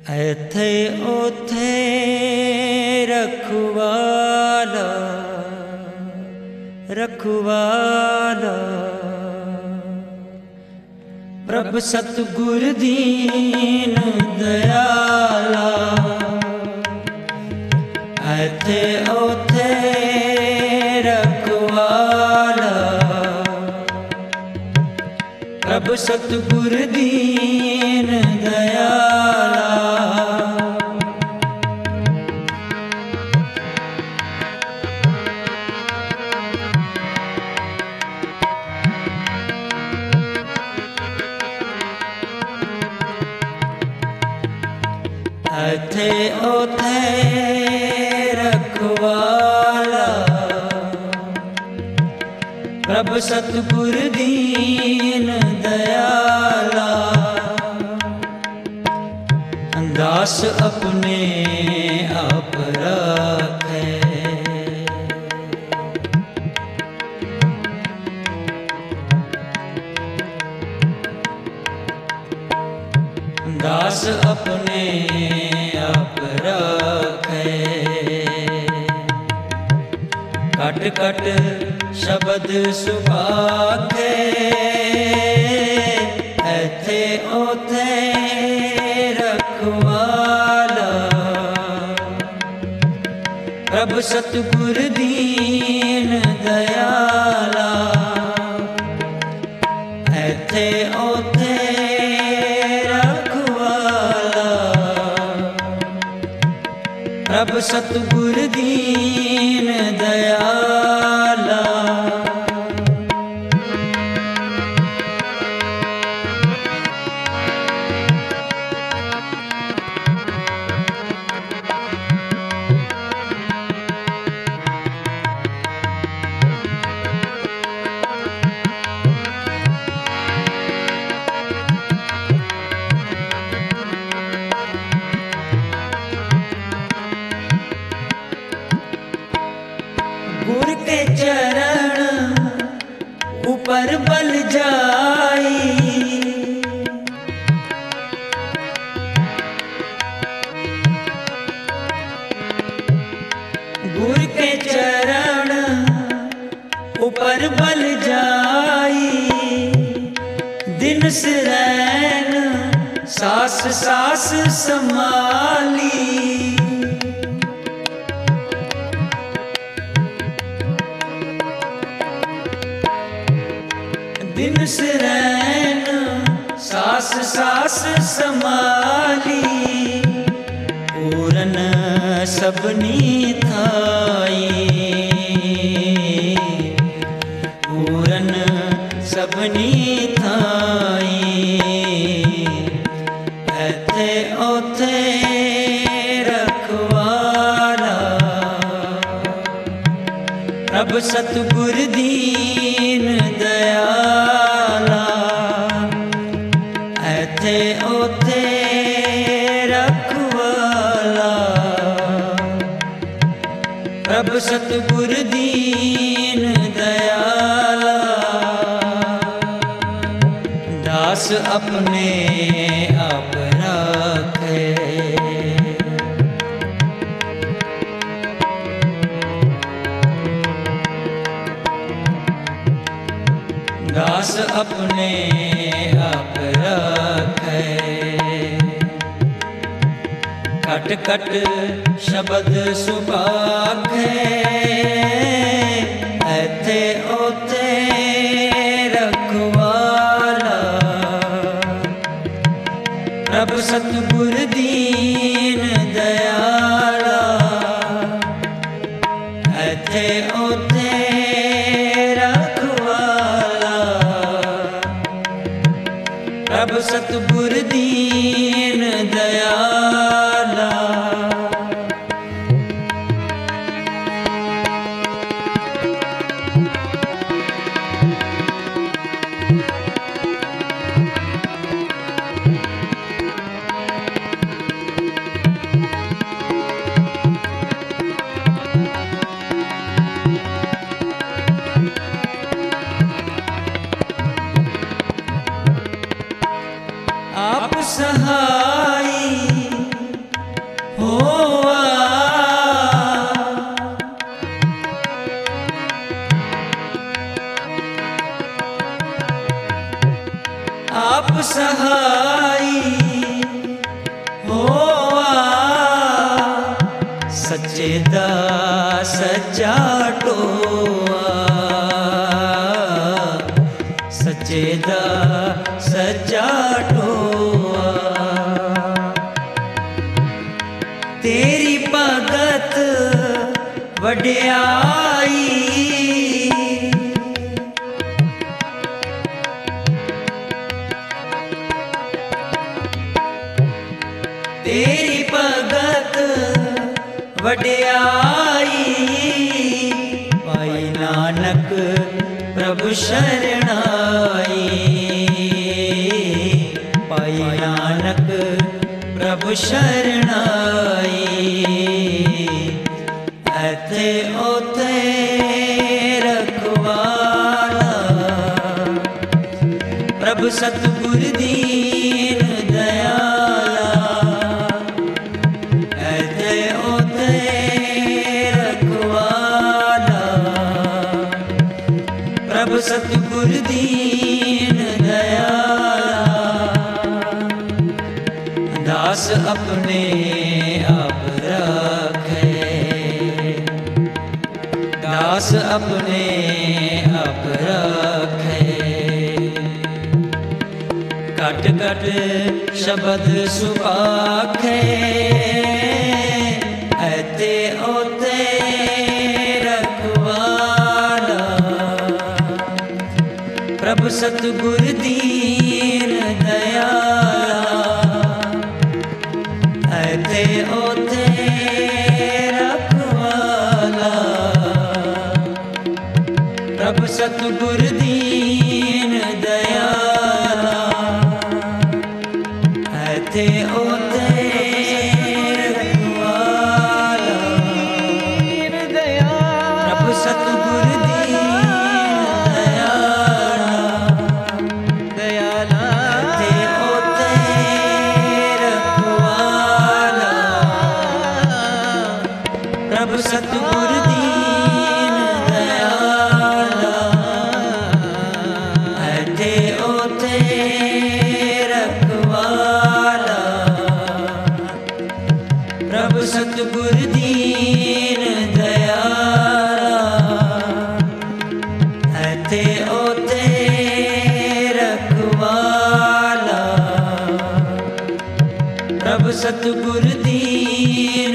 ऐथे ओथे रखवाला रखवाला प्रभ सतगुर दीन दयाला। ऐथे ओथे रखवाला प्रभ सतगुर दीन दयाला। ऐथे ओथे रखवाला प्रभ सतगुर दीन दयाला। दास अपने आप राखे दास अपने आप राखे। कट कट शब्द सुभाखे ऐथे ओथे रखवाला प्रभ सतगुर दीन दयाला। ऐथे ओथे रखवाला प्रभ सतगुर दीन दयाला। गुर के चरण ऊपर बल जाई गुर के चरण ऊपर बल जाई। दिन सिरैन सास सास समाली दिन सिरैन सास सास समाली। पूरन सबनी थाई पूरन सबनी थाई। ऐथे ओथे रखवाला प्रभ सतगुर दीन दयाला। ऐथे ओथे रखवाला प्रभ सतगुर दीन दयाला। दास अपने आप राखे दास अपने आप राखे। कट कट शब्द सुभाखे ऐथे ओथे रखवाला प्रभ सतगुर दीन दयाला। ऐथे ओथे प्रभ सतगुर दीन दयाला। आप सहाय आप सहाई होआ, सच्चे दा सच्चा टोआ, सच्चे दा सच्चा टोआ। तेरी भगत वड्याई, तेरी भगत वड्याई, पाई नानक प्रभु शरणाई, पाई नानक प्रभु शरणाई। ऐथे ओथे रखवाला, प्रभु सतगुर दीन दयाला। ऐथे ओथे रखवाला, प्रभु सतगुर दीन दयाला। दास अपने आप राखे, दास अपने आप राखे। कट कट शब्द सुपाखे, ऐते ओते रखवाला, प्रभु सतगुर दीन दयाला। ऐते ओते रखवाला, प्रभु सतगुर दीन दयाला। ऐते ओते रखवाला, प्रभु सतगुर दीन दयाला। दयाला ऐते ओते रखवाला, प्रभु सतगुर दीन दयाला। ऐते ओते रखवाला, प्रभु सतगुर दीन दयाला। ऐते ओते रखवाला, प्रभु सतगुर दीन